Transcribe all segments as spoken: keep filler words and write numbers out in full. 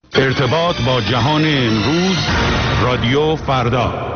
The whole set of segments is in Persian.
ارتباط با جهان امروز، رادیو فردا.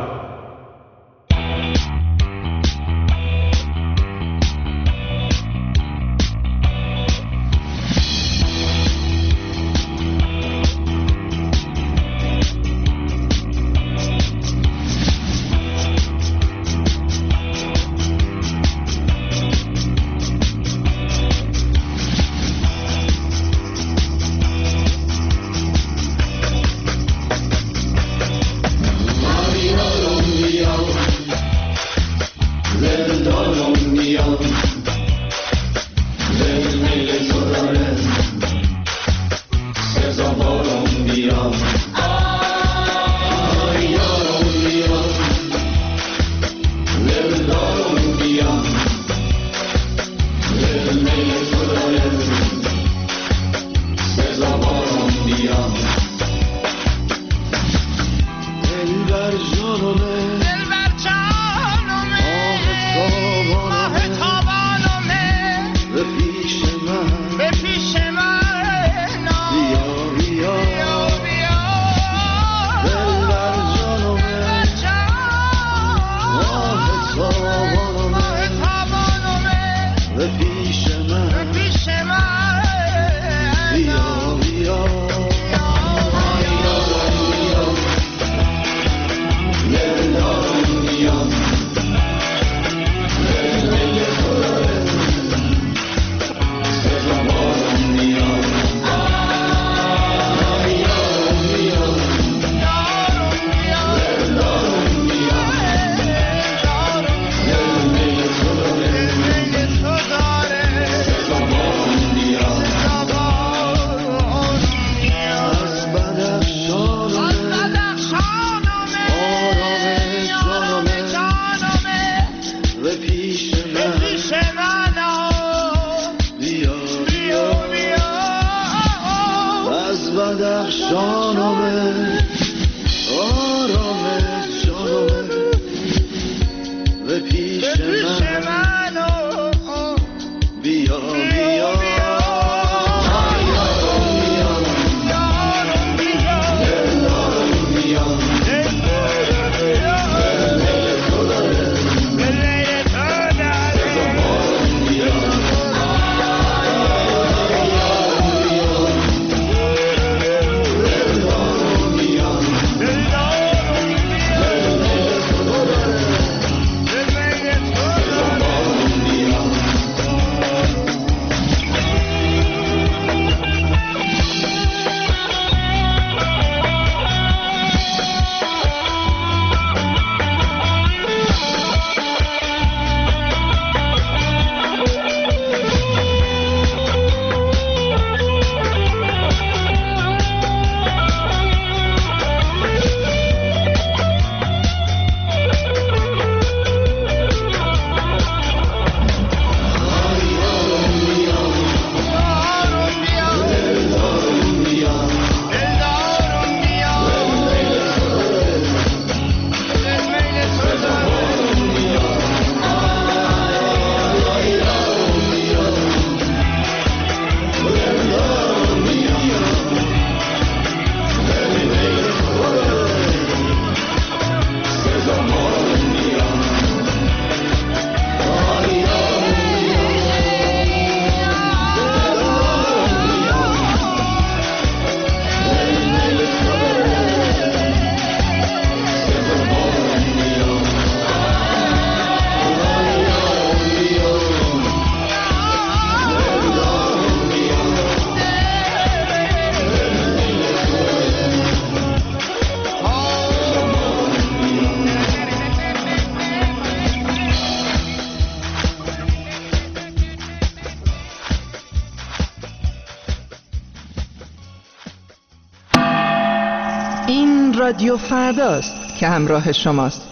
رادیو فرداست که همراه شماست.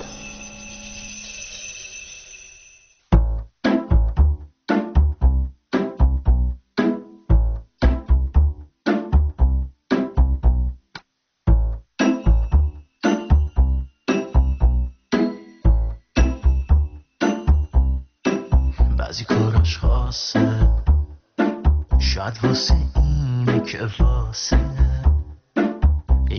بعضی کاراش خاصه، شاید واسه اینه که واسه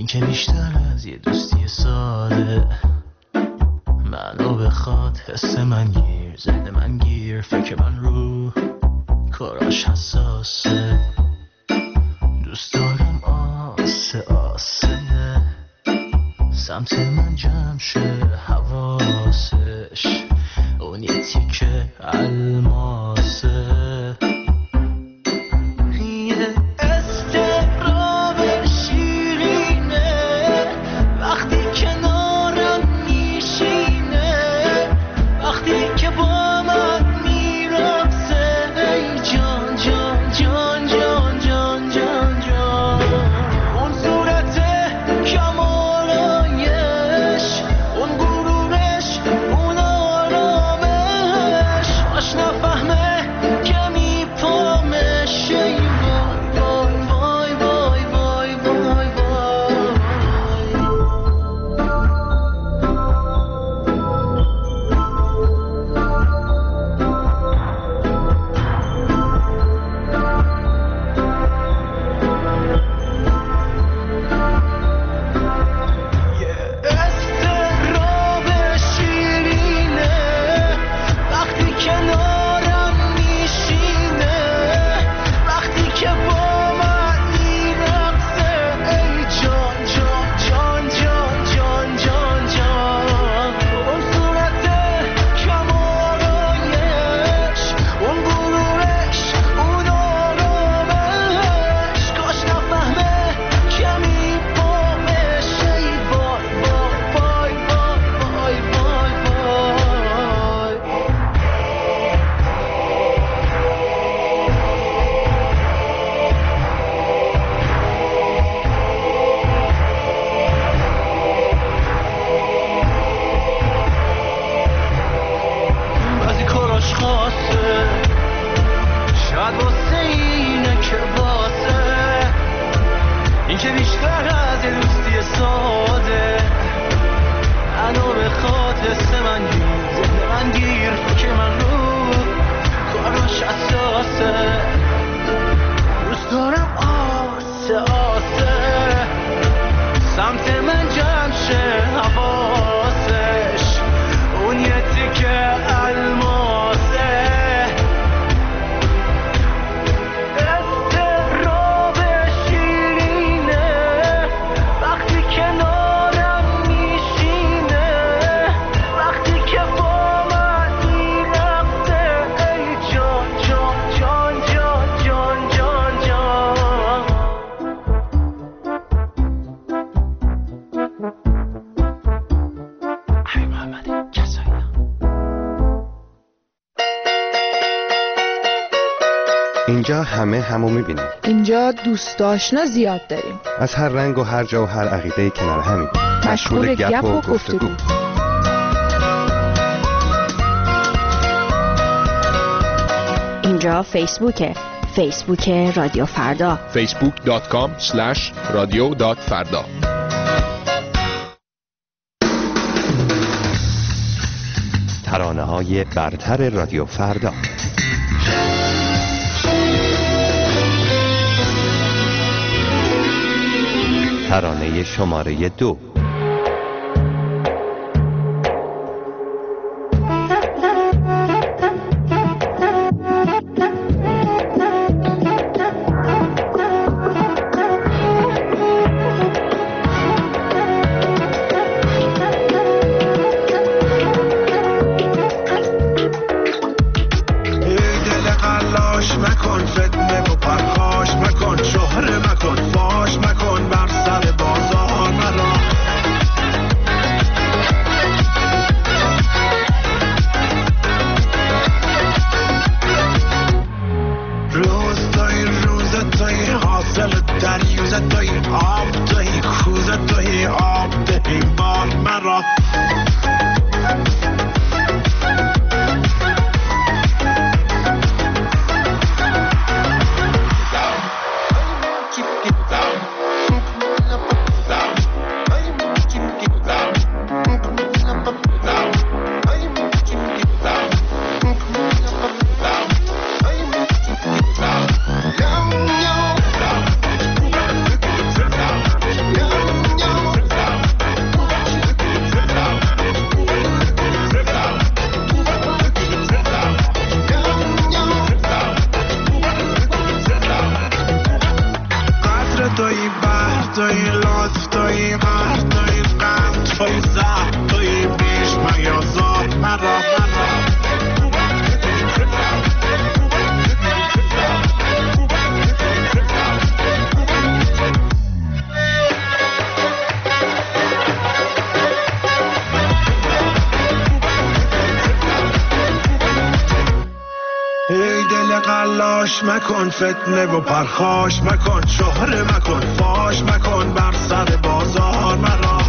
این که بیشتر از یه دوستی ساده منو بخواد، حس من گیر، ذهن من گیر، فکر من رو کاراش حساسه. دوست دارم آسه آسه سمت من جمع شه حواسش، اون یه تیکه الماسه. اینجا همه همو میبینیم. اینجا دوست آشنا زیاد داریم، از هر رنگ و هر جا و هر عقیده کنار همیم، مشغول گپ و گفتگو. اینجا فیسبوکه، فیسبوک رادیو فردا، فیسبوک دات کام اسلش رادیو دات فردا. ترانه های برتر رادیو فردا. ترانه شماره دو. توی بحر توی لطف توی قهر توی غم توی زهر توی بیش میازار مرا مرا ای دل قلاش مکن فتنه و پرخاش مکن شهره مکن فاش مکن بر سر بازار مرا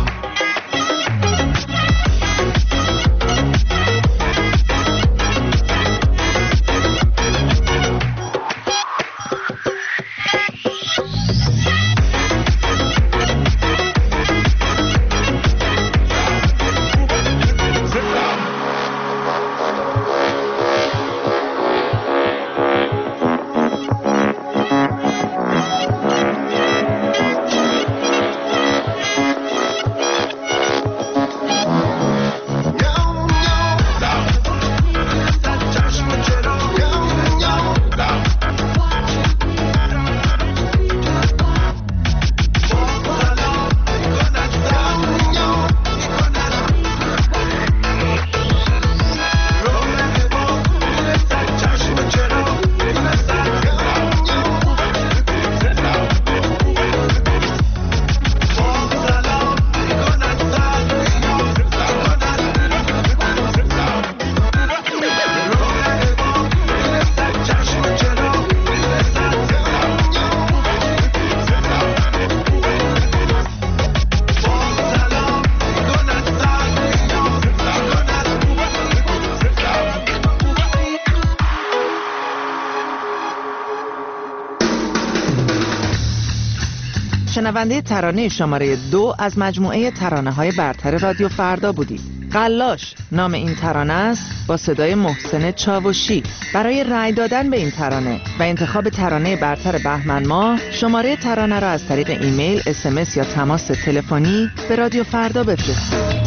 شنونده ترانه شماره دو از مجموعه ترانه‌های برتر رادیو فردا بودید. قلاش نام این ترانه است با صدای محسن چاوشی. برای رأی دادن به این ترانه و انتخاب ترانه برتر بهمن ماه شماره ترانه را از طریق ایمیل، اس ام اس یا تماس تلفنی به رادیو فردا بفرستید.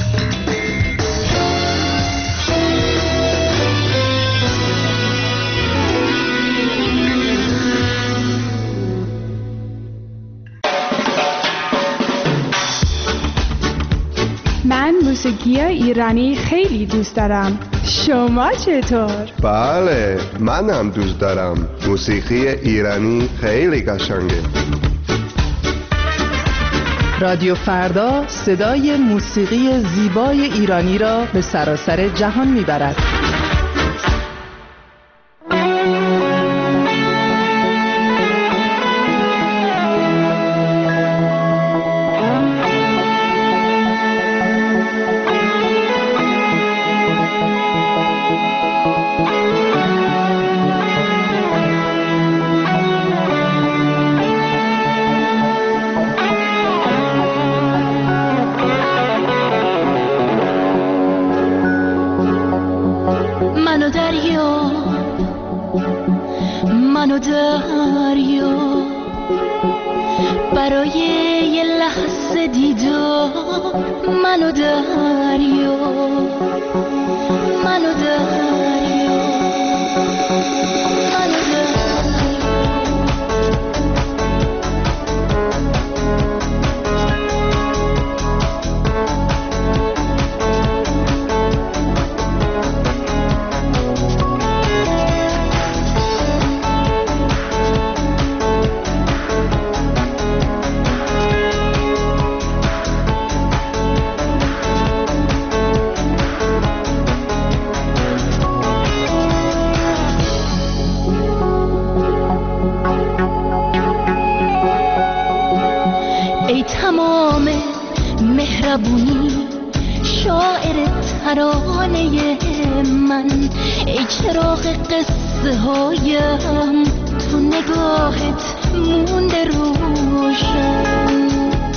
من موسیقی ایرانی خیلی دوست دارم. شما چطور؟ بله، من هم دوست دارم. موسیقی ایرانی خیلی قشنگه. رادیو فردا صدای موسیقی زیبای ایرانی را به سراسر جهان میبرد. منو دریا برای یه لحظه دیدار منو دریا منو دریا منو مهربونی شاعر ترانه من، ای چراغ قصه هایم تو نگاهت مونده روشن.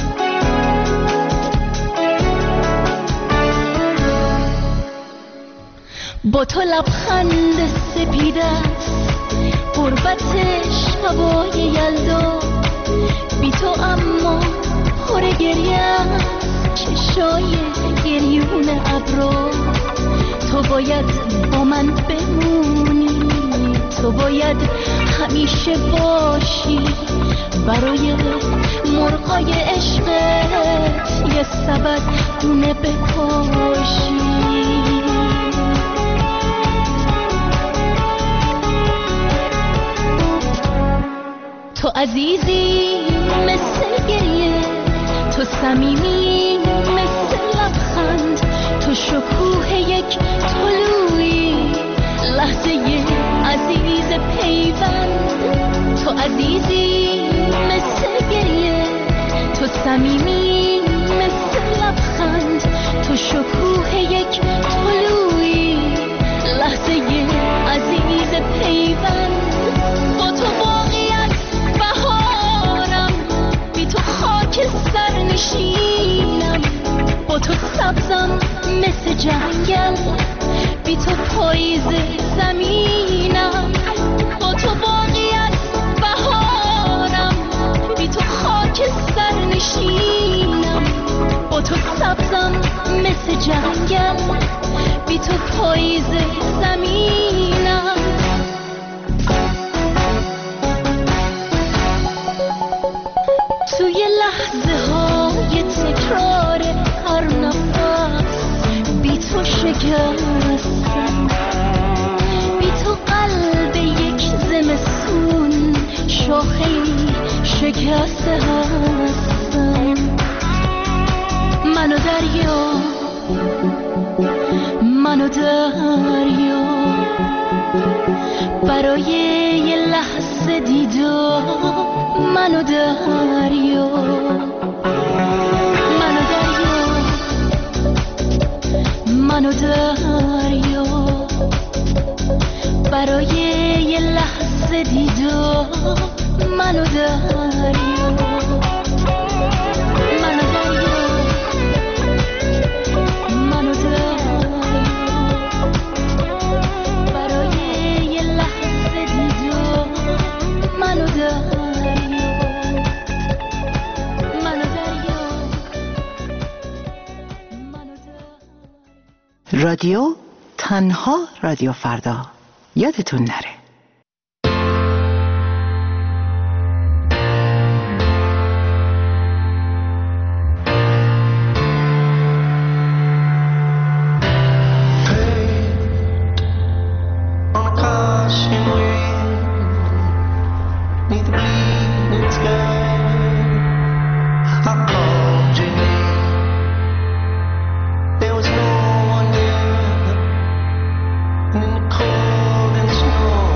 با تو لبخند سپیدست قربت شبای یلدا، بی تو اما پر گریم چشای گریون ابرا. تو باید با من بمونی، تو باید همیشه باشی برای مرغای عشقت یه سبد گونه بپاشی. تو عزیزی مثل گریه، تو صمیمی مثل لبخند، تو شکوه یک طلوعی، لحظه عزیز پیوند. تو عزیزی مثل گریه، تو صمیمی مثل لبخند، تو شکوه یک طلوعی، لحظه عزیز پیوند. با تو باقیت بهارم، بی تو خاک سر نشینم، با تو سبزم مثل جنگل، بی تو پاییز زمینم. با تو باقیت بهارم، بی تو خاک سر نشینم، با تو سبزم مثل جنگل، بی تو پاییز زمینم. توی لحظه های تکرار هر نفس بی تو شکستم، بی تو قلب یک زمستون شاخه‌ای شکسته هستم. منو دریا، منو دریا، برای یه لحظه دیدار منو دریا، منو دریا، منو دریا، برای یه لحظه دیدار منو دریا، منو دریا، منو دریا، برای یه لحظه دیدار منو دریا. رادیو تنها رادیو فردا، یادتون نره. Cold and snow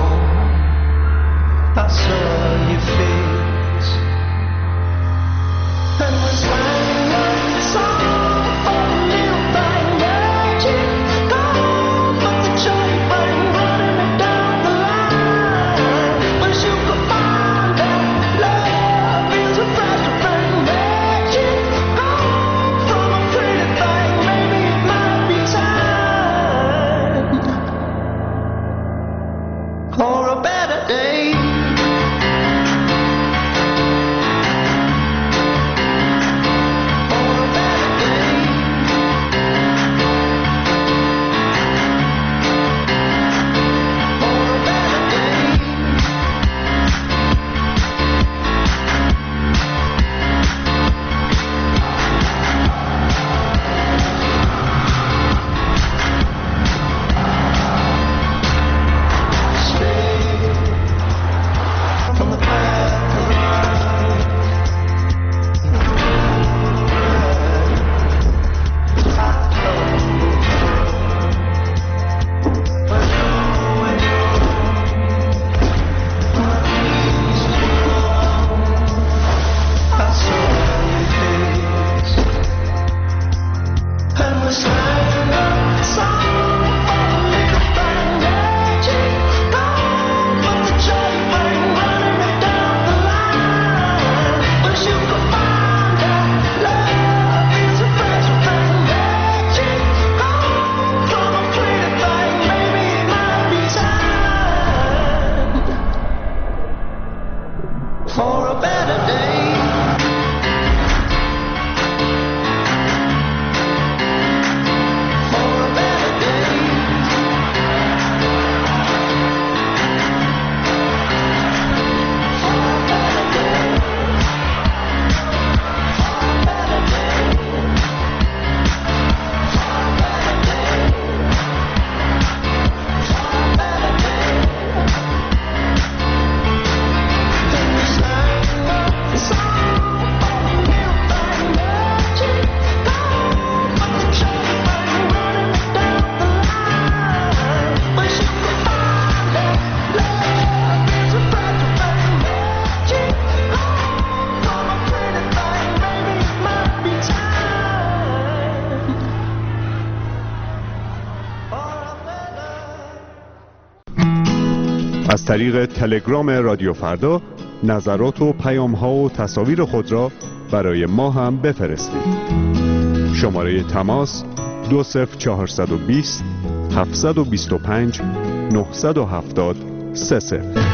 از طریق تلگرام رادیو فردا نظرات و پیام ها و تصاویر خود را برای ما هم بفرستید. شماره تماس دو صفر چهارصد و بیست هفتصد و بیست و پنج نهصد و هفتاد سه صفر.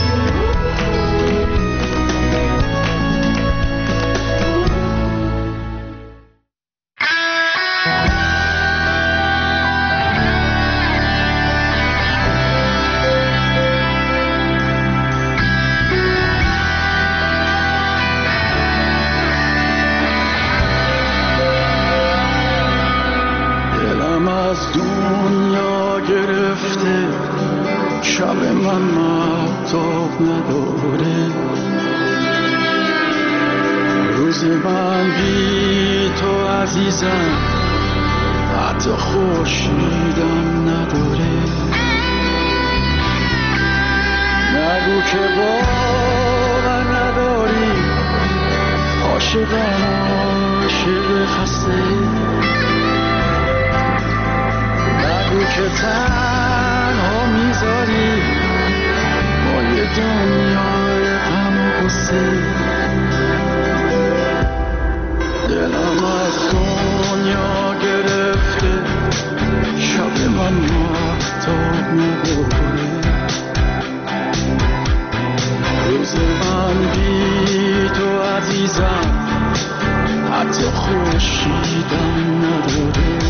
حتی خورشیدم نداره. نگو که باور نداری، عاشقم عاشق خسته. نگو که تنها میذاری با یه دنیای غم و غصه. دلم از دنیا گرفته، شب من مهتاب نداره. روز من بی تو عزیزم حتی خورشیدم نداره.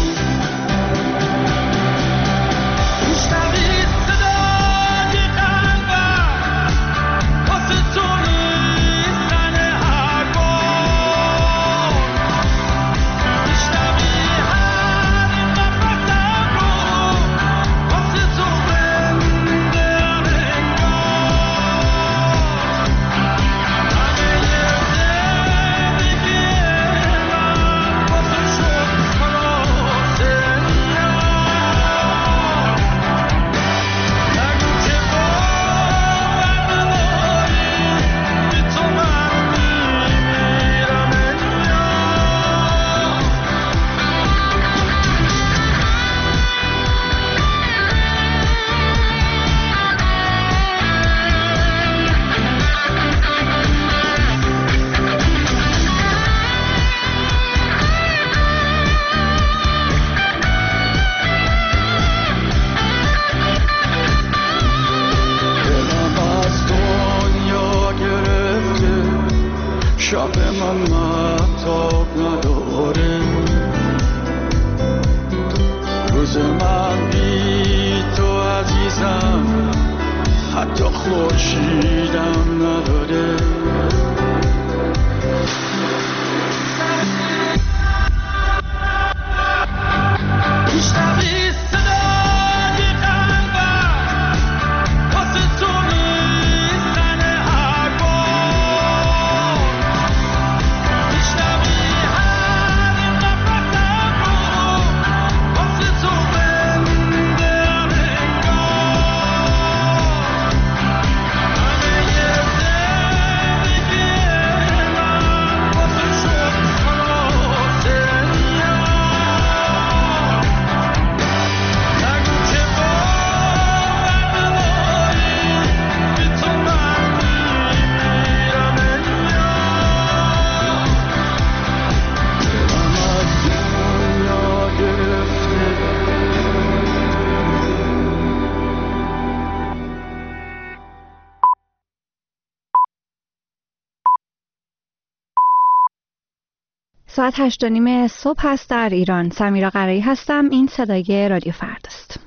ساعت هشت و نیم صبح هست در ایران. سمیرا قرایی هستم. این صدای رادیو فرداست.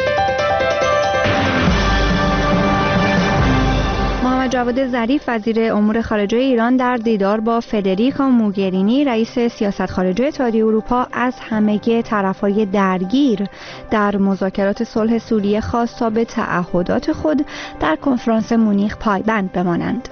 محمد جواد ظریف وزیر امور خارجه ایران در دیدار با فدریکا موگرینی رئیس سیاست خارجه اتحادیه اروپا از همگی طرف‌های درگیر در مذاکرات صلح سوریه خواست تا به تعهدات خود در کنفرانس مونیخ پایبند بمانند.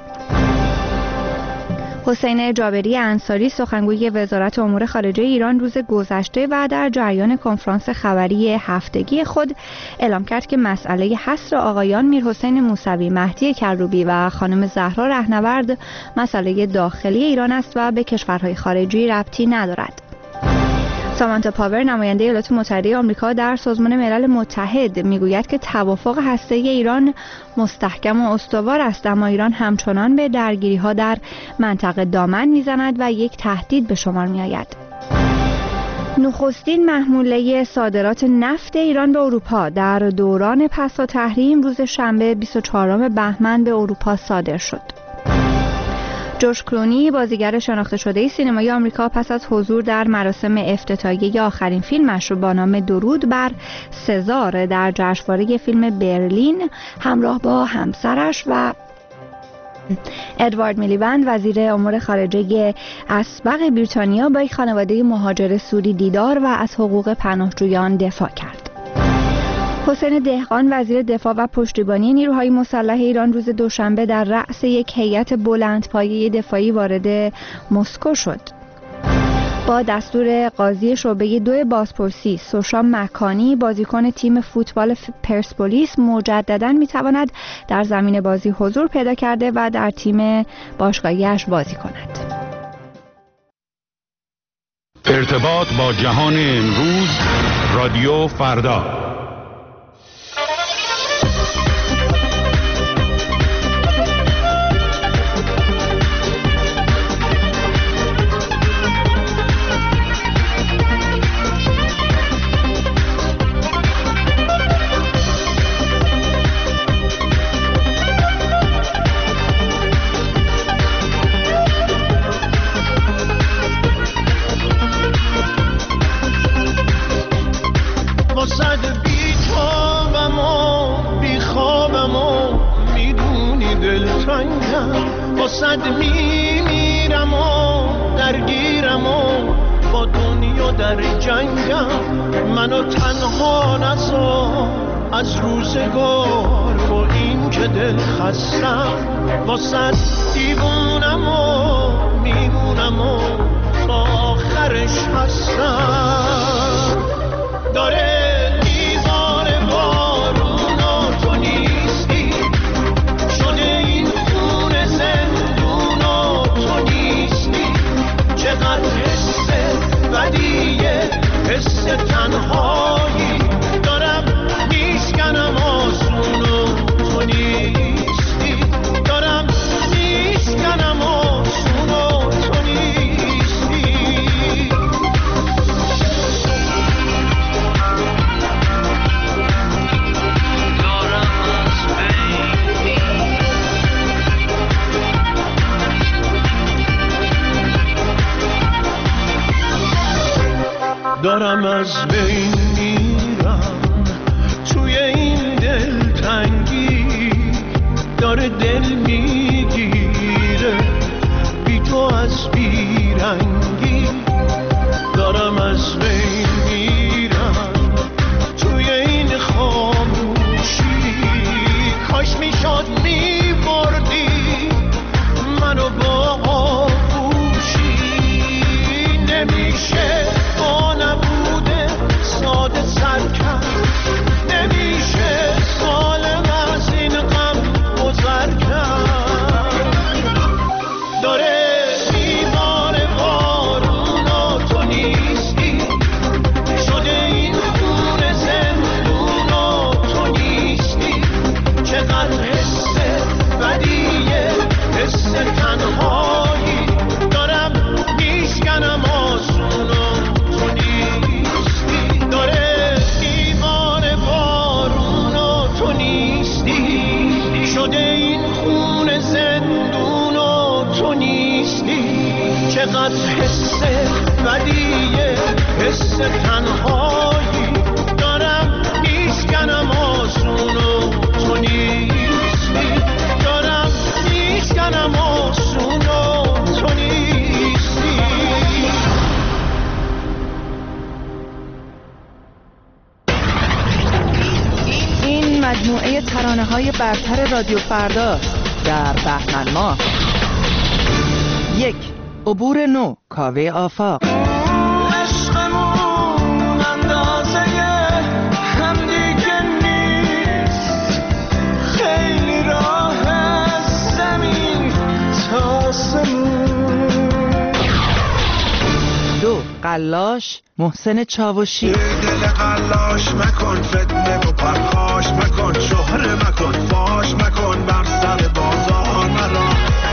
حسین جابری انصاری سخنگوی وزارت امور خارجه ایران روز گذشته و در جریان کنفرانس خبری هفتگی خود اعلام کرد که مسئله حصر آقایان میرحسین موسوی، مهدی کروبی و خانم زهرا رهنورد مسئله داخلی ایران است و به کشورهای خارجی ربطی ندارد. سامانتا پاور نماینده ایالات متحده آمریکا در سازمان ملل متحد میگوید که توافق هسته‌ای ایران مستحکم و استوار است، اما ایران همچنان به درگیری‌ها در منطقه دامن میزند و یک تهدید به شمار میآید. نخستین محموله صادرات نفت ایران به اروپا در دوران پسا تحریم روز شنبه بیست و چهارم بهمن به اروپا صادر شد. جوش کلونی بازیگر شناخته شده سینمایی آمریکا پس از حضور در مراسم افتتاحیه آخرین فیلمش با نام درود بر سزار در جشنواره فیلم برلین همراه با همسرش و ادوارد میلیبند وزیر امور خارجه اسبق بریتانیا با یک خانواده مهاجر سوری دیدار و از حقوق پناهجویان دفاع کرد. حسین دهقان وزیر دفاع و پشتیبانی نیروهای مسلح ایران روز دوشنبه در رأس یک هیئت بلندپایه دفاعی وارد مسکو شد. با دستور قاضی شعبه دو بازپرسی سوشا مکانی بازیکن تیم فوتبال پرسپولیس مجدداً میتواند در زمین بازی حضور پیدا کرده و در تیم باشگاهیش بازی کند. ارتباط با جهان امروز، رادیو فردا. صد میمیرم و درگیرم و با دنیا در جنگم، منو تنها نذار از روزگار با این که دل خستم، با صد دیوونم و میمونم و تا آخرش هستم. داره حس تنهایی دارم میشکنم آسون و تو نیستی، دارم میشکنم آسون و تو نیستی. دارم از بین میرم توی این دلتنگی، داره دل میگیره بی تو از بیرنگی. دارم از بین میرم توی این خاموشی، کاش میشد میبردی منو با آغوشی. نمیشه ساده سر کرد، نمیشه سالم از این غم گذر کرد. داره دیوار بارون و تو نیستی، شده این خون زندون و تو نیستی. چقدر حس بدیه، حس تنهایی دارم میشکنم آسون و تو نیستی. داره دیوار بارون و تو نیستی، شده این خون زندون و تو نیستی. چقدر حس بدیه، حس تنهایی دارم میشکنم آسون و تو نیستی. دارم میشکنم آسون و تو نیستی. مجموعه ترانه‌های برتر رادیو فردا در بهمن ماه. یک، عبور نو، کاوه آفاق. عشقمون اندازه هم دیگه نیست، خیلی راه زمین تا آسمون. دو، قلاش محسن چاوشی. ای دل قلاش مکن فتنه و پرخاش مکن، شهره مکن فاش مکن، بر سر بازار مرا.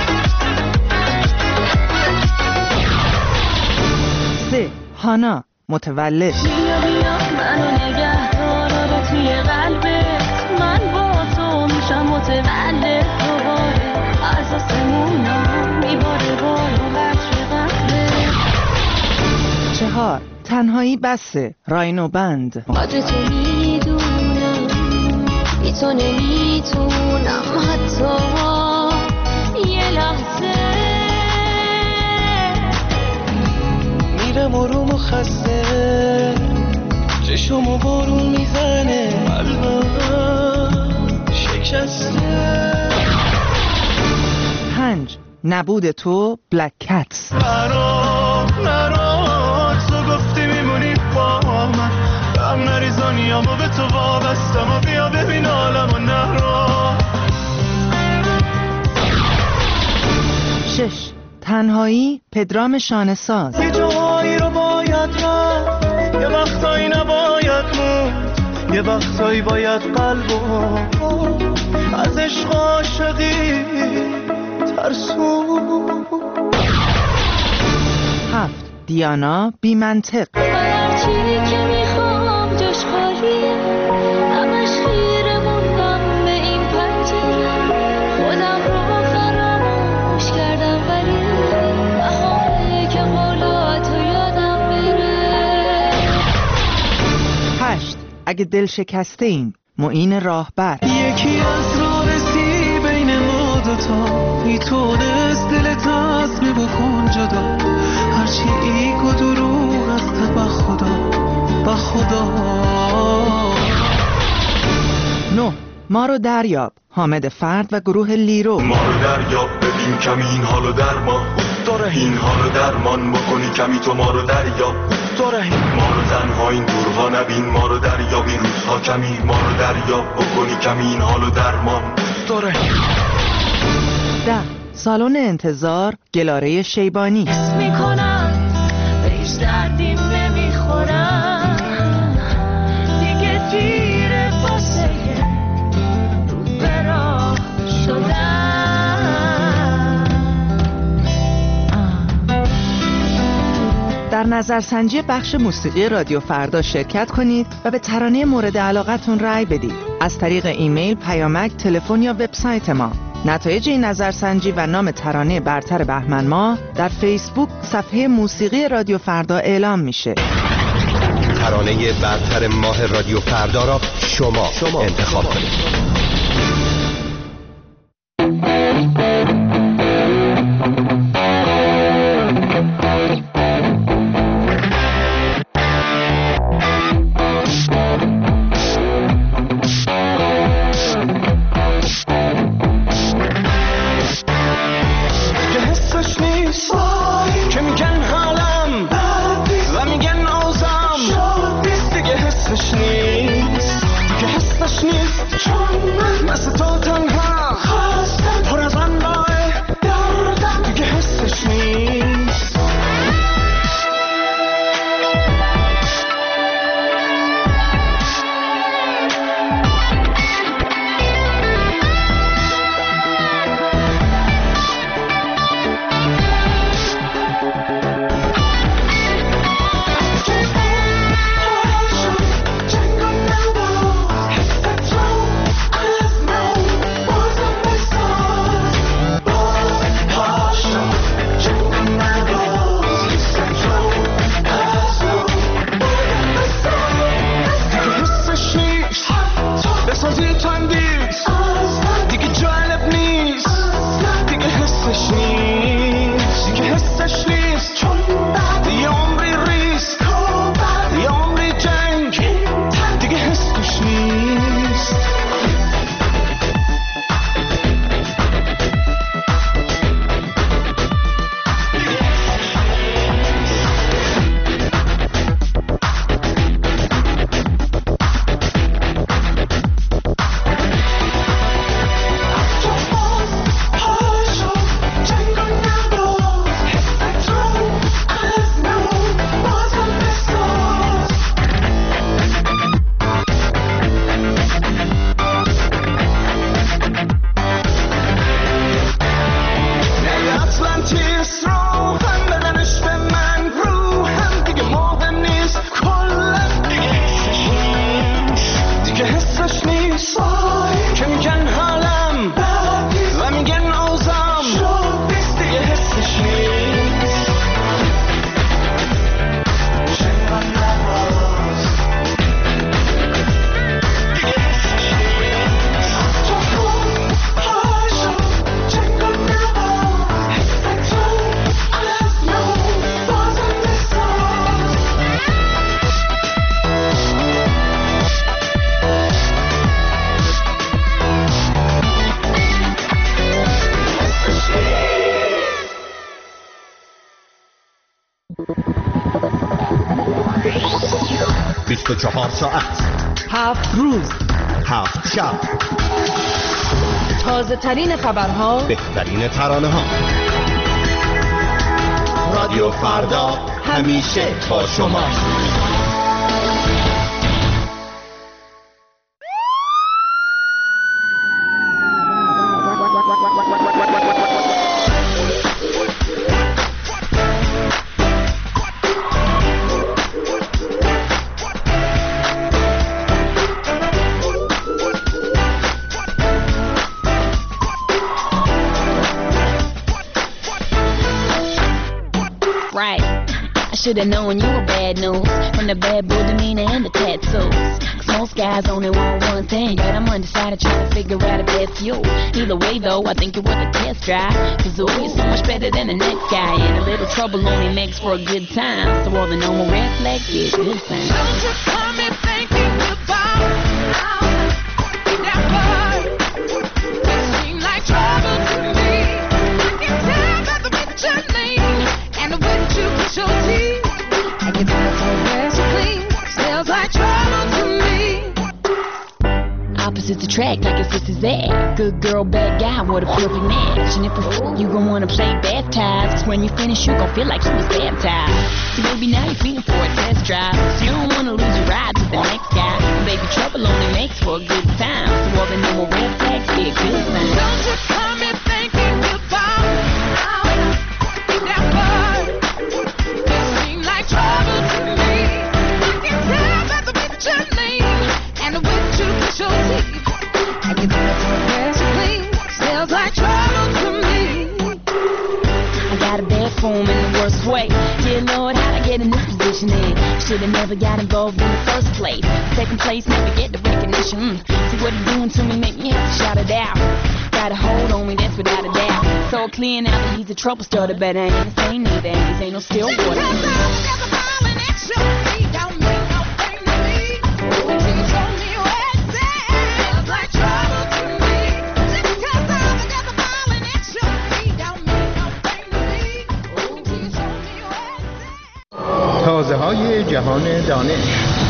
سه هانا متولد. بیا بیا منو نگه دار رو توی قلبت، من با تو میشم متولد دوباره، از آسمونا میباره بارو قطر قطره. چهار تنهایی بسه راینو بند. قدر تو میدونم بی تو نمیتونم حتی یه لحظه. میرم آروم و خسته، چشم و بارون میزنه، قلبم شکسته. پنج نبود تو بلک کتس. نرو نرو تو گفتی میمونی با من، هم نریزانیامو به تو وابستم و بیا ببین عالمو. نرو. شش تنهایی پدرام شانه‌ساز. یه جایی رو باید رفت، یه وقتایی نباید موند، یه وقتایی باید قلبو از عشق عاشقی ترسون. هفت دیانا بی منطق. هرچی که میخوام جاش خالیه، همش خیره موندم به این پنجره، خودم رو فراموش کردم ولی بهاره که قولاتو یادم بره. هشت اگه دل شکسته ایم معین راهبر. یکی از رابطی بین ما دوتا میتونست دلت عزم بکن جدا، هرچی ایگ و دروغ است به خدا به خدا. نه ما رو دریاب حامد فرد و گروه لیرو. ما رو دریاب ببین کمی این حالو درمان داره، این حالو درمان بکنی کمی تو ما رو دریاب داره. ما رو تنها این دورها نبین، ما رو دریاب این روزها کمی، ما رو دریاب بکنی کمی این حالو درمان داره. ده سالن انتظار گلاره شیبانی. حس میکنم بهش دردیم نمیخورم، دیگه دیره واسه رو به راه شدم. در نظرسنجی بخش موسیقی رادیو فردا شرکت کنید و به ترانه مورد علاقتون رأی بدید از طریق ایمیل، پیامک، تلفن یا وبسایت ما. نتایج این نظرسنجی و نام ترانه برتر بهمن ماه در فیسبوک صفحه موسیقی رادیو فردا اعلام میشه. ترانه برتر ماه رادیو فردا را شما, شما انتخاب کنید. نیست که حسش نیست چون من بیست و چهار ساعت، هفت روز، هفت شب، تازه ترین خبرها، بهترین ترانه ها. رادیو فردا همیشه با شما. Should've known you were bad news from the bad boy demeanor and the tattoos. Cause most guys only want one thing, but I'm undecided trying to figure out if that's you. Either way though, I think you're worth a test drive. Cause ooh, you're so much better than the next guy, and a little trouble only makes for a good time. So all the normal red flags get good signs. Don't you come in thinking about that boy. You seem like trouble to me. I can tell by the way that you're lean and the way that you push your teeth. Opposites attract like it's this is that. Good girl, bad guy, what a perfect match. And if a fool, you gon' wanna play bath ties. Cause when you finish, you gon' feel like you was baptized. So baby, now you're feeling for a test drive. So you don't wanna lose your ride with the next guy. Baby, trouble only makes for a good time. So all the normal red flags get good signs. Don't you come in thinking about that boy. You seem like trouble to me. I can tell by the way that you're lean and the way that you push your teeth. I can tell it's your best clean. Smells like trouble to me. I got a bad form in the worst way. Dear Lord, how'd I get in this position in? Should've never got involved in the first place. Second place, never get the recognition. Mm. See what he's doing to me, make me have to shout it out. Got a hold on me, that's without a doubt. So clear now that he's a trouble starter, but I ain't the same neither. And this ain't no still water. تازه های جهان دانش.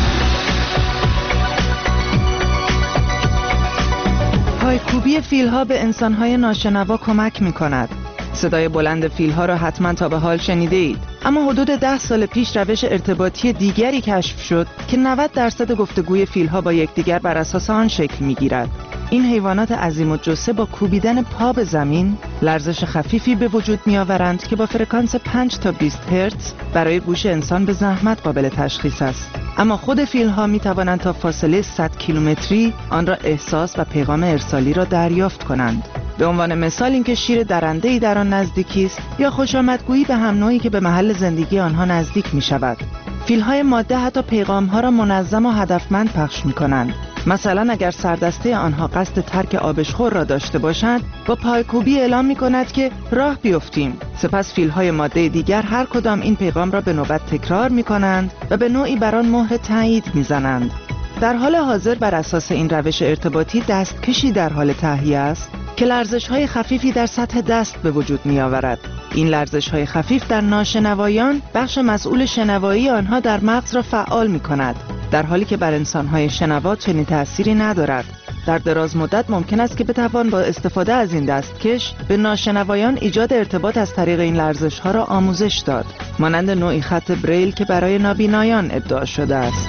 پایکوبی فیل‌ها به انسان‌های ناشنوا کمک می‌کند. صدای بلند فیل‌ها را حتما تا به حال شنیده اید. اما حدود ده سال پیش روش ارتباطی دیگری کشف شد که نود درصد گفتگوی فیل‌ها با یکدیگر بر اساس آن شکل می‌گیرد. این حیوانات عظیم الجثه با کوبیدن پا به زمین لرزش خفیفی به وجود می‌آورند که با فرکانس پنج تا بیست هرتز برای گوش انسان به زحمت قابل تشخیص است. اما خود فیل‌ها می‌توانند تا فاصله صد کیلومتری آن را احساس و پیغام ارسالی را دریافت کنند. به عنوان مثال اینکه شیر درنده‌ای در آن نزدیکی است یا خوشامدگویی به هم نوعی که به محل زندگی آنها نزدیک می‌شود. فیل‌های ماده حتی پیغام‌ها را منظم و هدفمند پخش می‌کنند. مثلا اگر سردسته آنها قصد ترک آبشخور را داشته باشند، با پایکوبی اعلام می‌کند که راه بیفتیم. سپس فیل‌های ماده دیگر هر کدام این پیغام را به نوبت تکرار می‌کنند و به نوعی بر آن مهر تایید می‌زنند. در حال حاضر بر اساس این روش ارتباطی دستکشی در حال تهیه است که لرزش‌های خفیفی در سطح دست به وجود می‌آورد. این لرزش‌های خفیف در ناشنوایان بخش مسئول شنوایی آنها در مغز را فعال می‌کند، در حالی که بر انسان‌های شنوا چنین تأثیری ندارد. در دراز مدت ممکن است که بتوان با استفاده از این دستکش به ناشنوایان ایجاد ارتباط از طریق این لرزش‌ها را آموزش داد، مانند نوعی خط بریل که برای نابینایان ابداع شده است.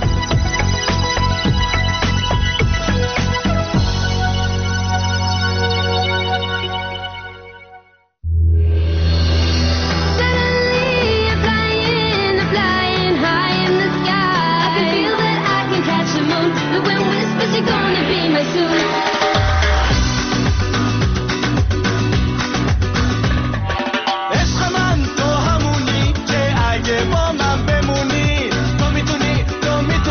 با من بمونی، تو میتونی، تو میتونی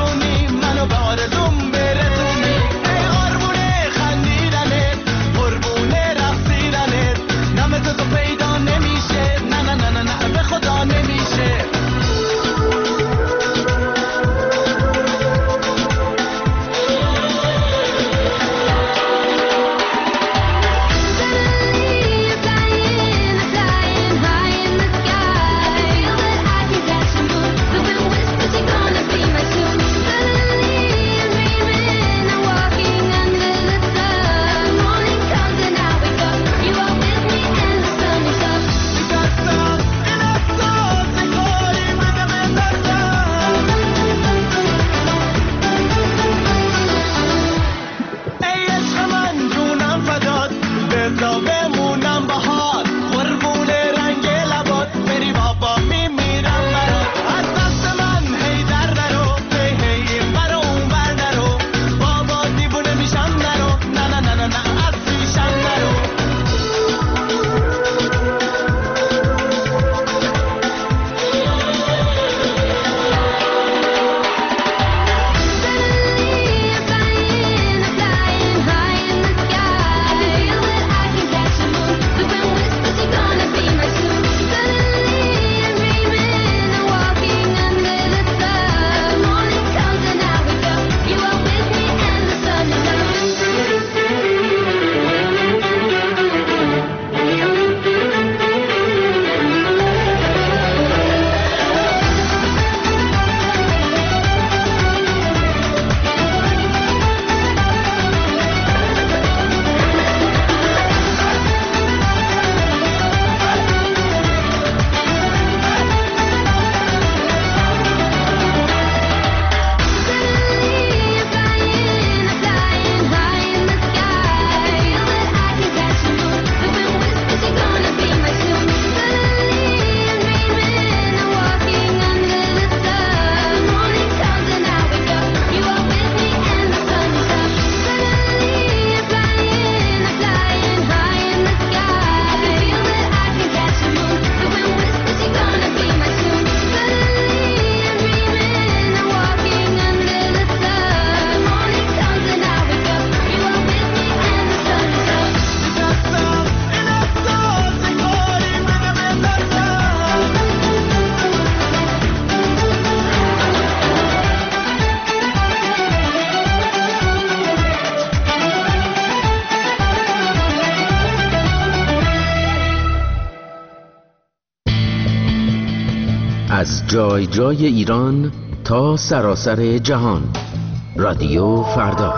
از جای جای ایران تا سراسر جهان. رادیو فردا.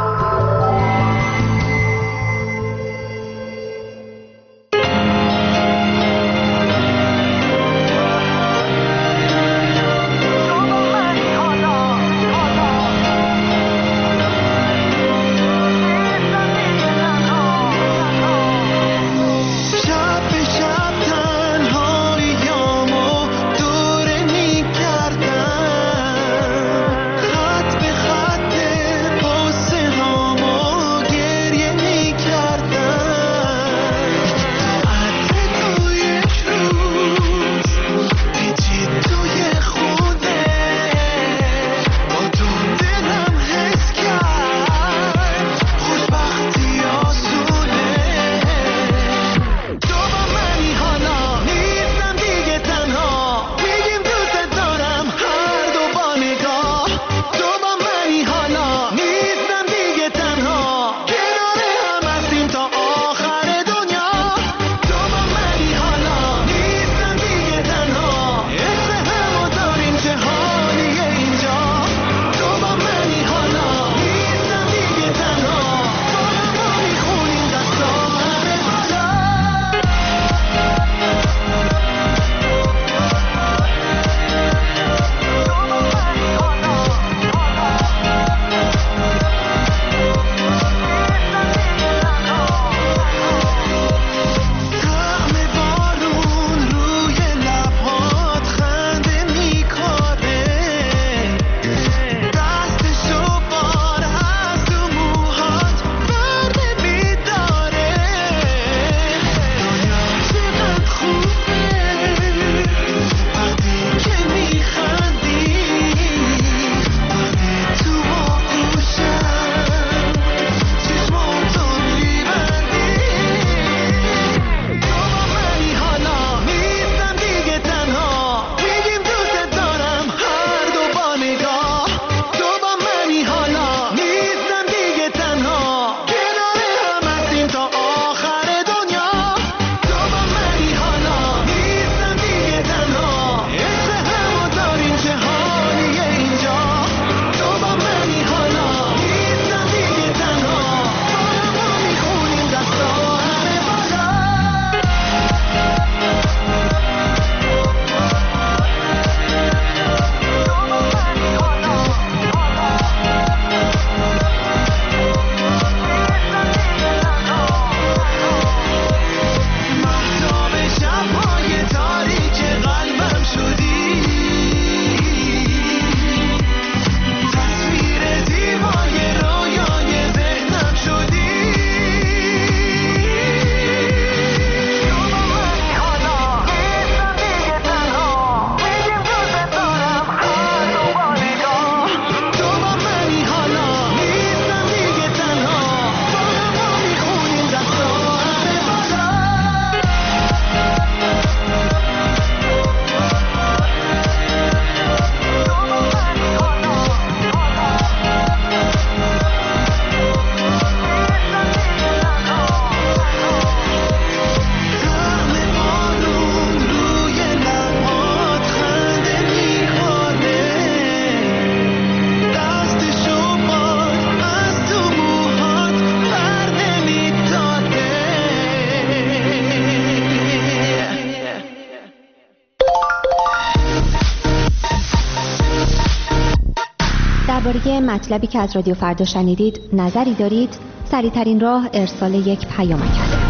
درباره مطلبی که از رادیو فردا شنیدید نظری دارید؟ سریع‌ترین راه ارسال یک پیامک است.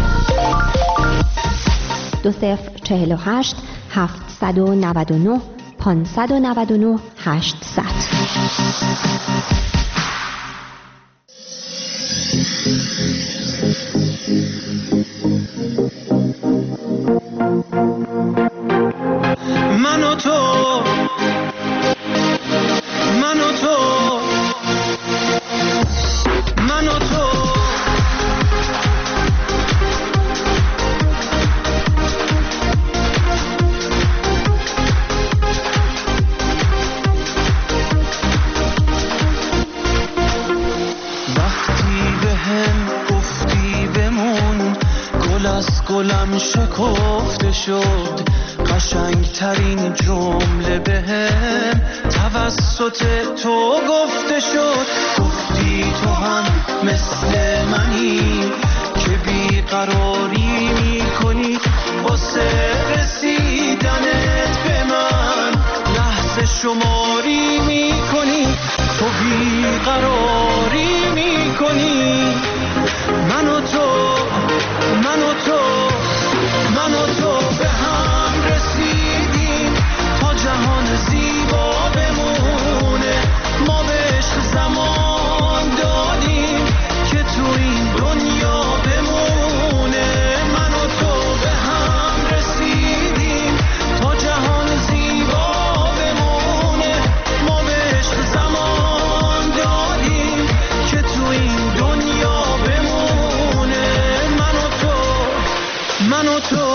دو صفر چهل و هشت هفتصد و نود و نه پانصد و نود و نه هشتصد. من و تو من و تو من و تو وقتی به هم گفتی بمون گل از گلم شکفته شد قشنگترین جمله بهم توسط تو گفته شد. گفتی تو هم مثل منی که بیقراری میکنی واسه رسیدنت به من، لحظه شماری میکنی، تو بیقراری میکنی. من و تو من و تو من و تو به هم رسیدیم تا جهان زیبا بمونه. ما به عشق زمان دادیم که تو این دنیا بمونه. من و تو به هم رسیدیم تا جهان زیبا بمونه. ما به عشق زمان دادیم که تو این دنیا بمونه. من و تو من و تو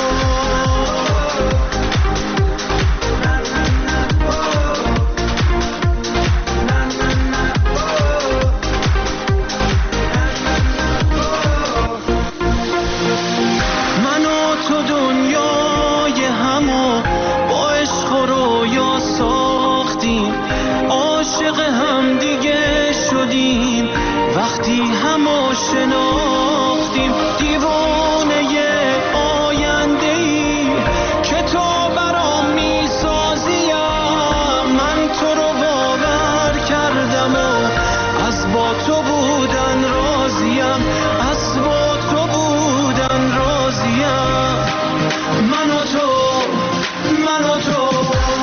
وقتی همو شناختیم، دیوانه آینده‌ای که تو برام میسازیم. من تو رو باور کردم و از با تو بودن راضیم، از با تو بودن راضیم. من و تو من و تو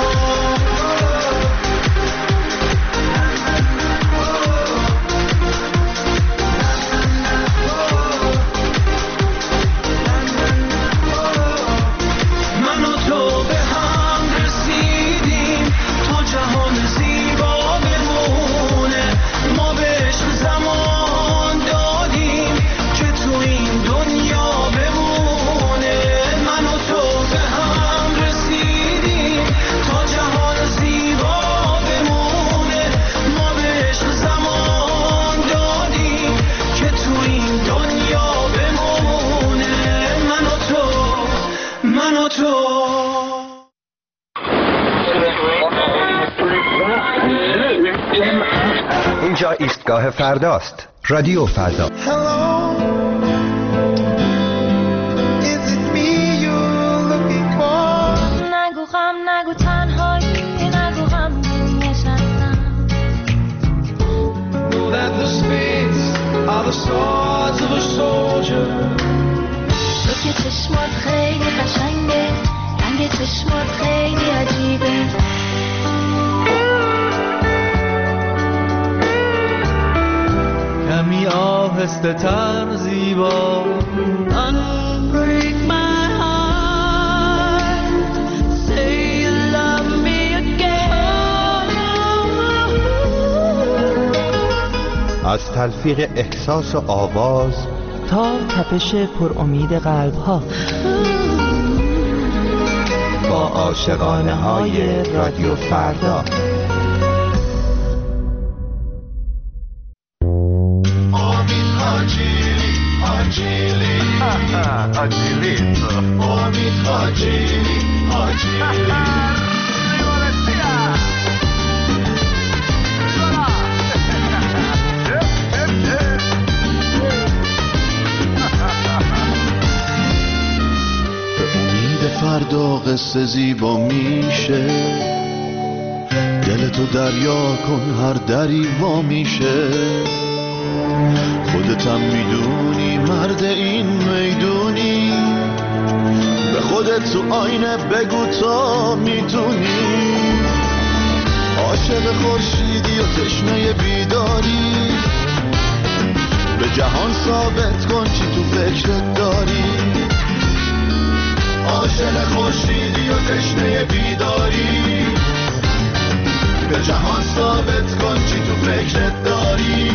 اینجا ایستگاه فرداست. رادیو فردا. نگو غم نگو تنهایی، نگو غم نشستم. تو که چشمات خیلی قشنگه، رنگ چشمات خیلی عجیبه. کمی آهسته تر زیبا. Unbreak my heart, say you love me again. از تلفیق احساس و آواز تا تپش پر امید قلب ها، با عاشقانه های رادیو فردا. فردا قصه زیبا میشه، دلتو دریا کن هر دری وا میشه. خودتم میدونی مرد این میدونی، به خودت تو آینه بگو تا میتونی. عاشق خورشیدی و تشنه بیداری، به جهان ثابت کن چی تو فکرت داری. عاشق خورشیدی و تشنه بیداری، به جهان ثابت کن چی تو فکرت داری.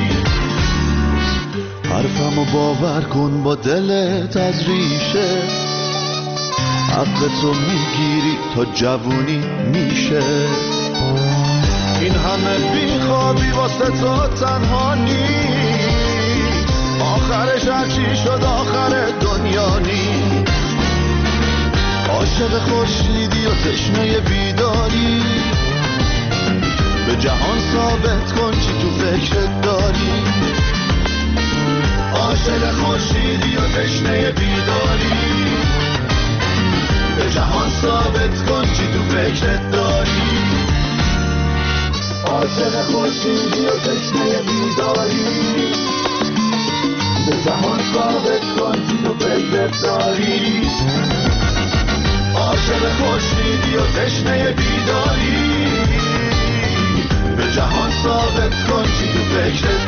حرفمو باور کن با دلت از ریشه، حق تو میگیری تا جوونی میشه. این همه بیخوابی واسه تو تنها نیست، آخرش هرچی شد آخر دنیا نیست. عاشق خورشیدی و تشنه بیداری به جهان ثابت کن چی تو فکرت داری عاشق خورشیدی و تشنه بیداری به جهان ثابت کن چی تو فکرت داری عاشق خورشیدی و تشنه بیداری به جهان ثابت کن چی تو فکرت داری عاشق خورشیدی و تشنه بیداری به جهان ثابت کن چی تو فکرت